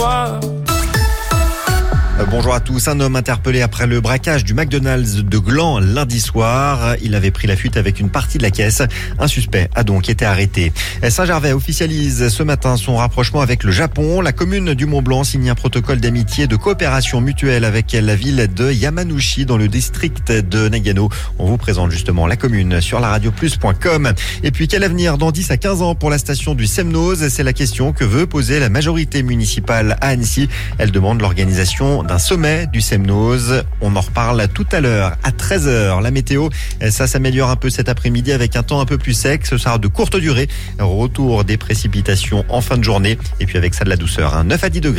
noir. Bonjour à tous. Un homme interpellé après le braquage du McDonald's de Gland lundi soir. Il avait pris la fuite avec une partie de la caisse. Un suspect a donc été arrêté. Saint-Gervais officialise ce matin son rapprochement avec le Japon. La commune du Mont-Blanc signe un protocole d'amitié et de coopération mutuelle avec la ville de Yamanouchi dans le district de Nagano. On vous présente justement la commune sur laradioplus.com. Et puis quel avenir dans 10 à 15 ans pour la station du Semnoz? C'est la question que veut poser la majorité municipale à Annecy. Elle demande l'organisation d'un sommet du Semnoz. On en reparle tout à l'heure à 13h. La météo, ça s'améliore un peu cet après-midi avec un temps un peu plus sec. Ce sera de courte durée. Retour des précipitations en fin de journée. Et puis avec ça de la douceur. 9 à 10 degrés.